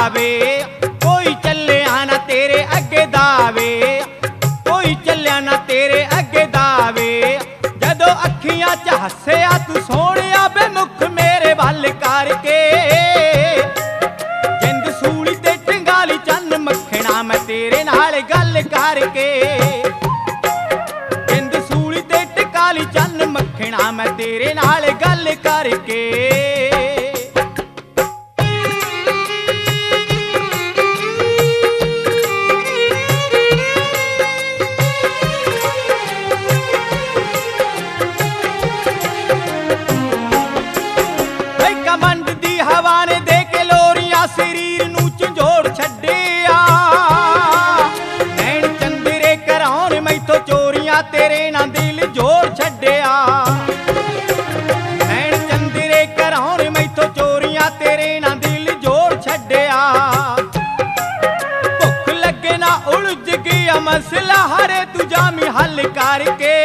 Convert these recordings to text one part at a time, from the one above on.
वे, कोई चलिया ना तेरे अगे दावे, कोई चलिया ना तेरे अगे दावे। जदों अखियां च हस्सिया तू सोहणिया बे मुख मेरे वल करके, जिंद सूली ते टंगाली चन्न मखना मैं तेरे नाल गल करके, जिंद सूली ते टंगाली चन्न मखना मैं तेरे नाल गल करके। कमंड दी हवा ने दे के लोरिया शरीर नू झंझोड़ छड्डिया, नैन चंदरे कराउण मैथों चोरियां तेरे ना दिल जोड़ छड्डिया, नैन चंदरे कराउण मैथों चोरियां तेरे ना दिल जोड़ छड्डिया। भुख लगे ना उलझ गया मसला हरे तू जामी हल करके,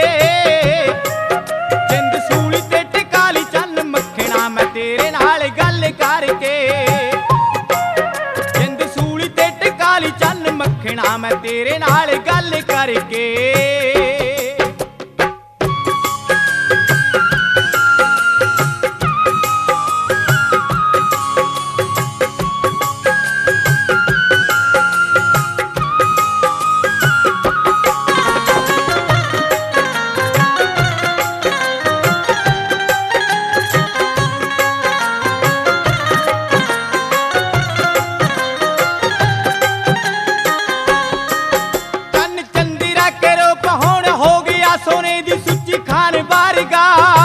जिंद सूली ते टिकाली चन्न मखना मैं तेरे नाल गल करके, जिंद सूली ते टिकाली चन्न मखना मैं तेरे नाल गल करके। सोने दी सुच्ची खान बारगा,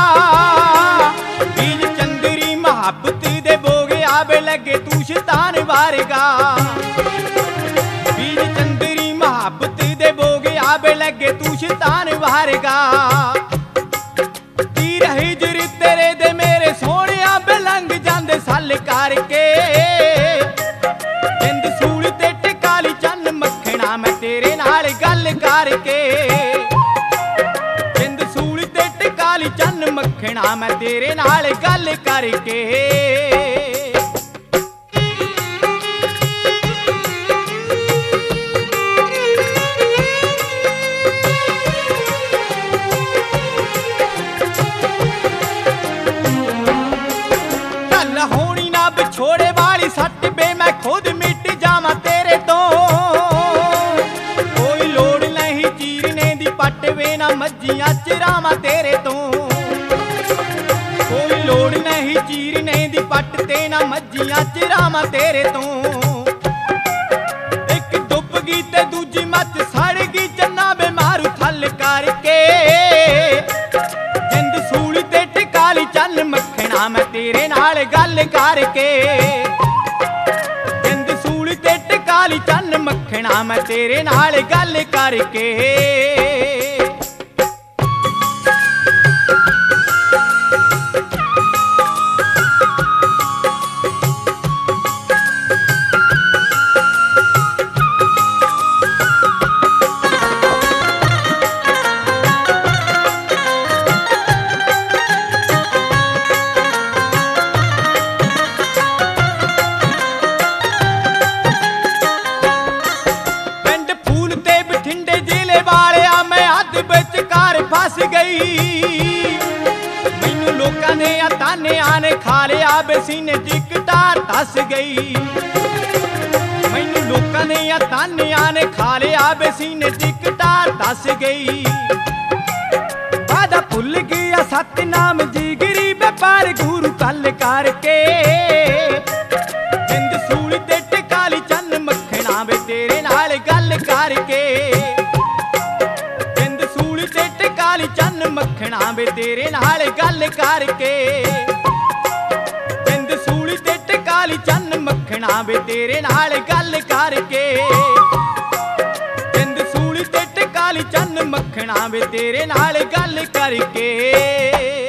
बीज चंदरी मोहब्बत दे बोगे आवे लगे तू शैतान वारगा, बीज चंदरी मोहब्बत दे बोगे आवे लगे तू शैतान वारगा। तीर हिजर तेरे दे मेरे सोहणिया बेलंग जांदे सल करके, जिंद सूली ते टिकाली चन्न मखना मैं तेरे नाल गल करके, चन्न मखना मैं तेरे नाल गल करके। गल होनी ना बिछोड़े वाली सट बे मैं खुद मिट जावां तेरे तो, कोई लोड़ नहीं चीरने दी पट वे ना मज्जियां चरावां तेरे तो, कोई लोड़ नहीं चीरने दी पट ते ना मज्जियां चरावां तेरे तो। एक डुब गई ते दूजी मच सड़ गई चन्ना बे मारू थल करके, जिंद सूली ते टिकाली चन्न मखना मैं तेरे नाल गल करके, जिंद सूली ते टिकाली चन्न मखना मैं तेरे नाल गल करके। फस गई मैनू लोकां ने ताने आने खा लिया बे सीने च कटार धस गई, मैनू लोकां ने ताने आने खा लिया बे सीने च कटार धस गई। वादा भुल गया सतनाम जिगरी व्यापार गुरु कल करके, जिंद सूली ते टिकाली चन्न मखना वे तेरे नाल गल करके, चन्न मखना वे तेरे नाल गल करके, जिंद सूली ते टिकाली चन्न मखना वे तेरे नाल गल करके, जिंद सूली ते टिकाली चन्न मखना वे तेरे नाल गल करके।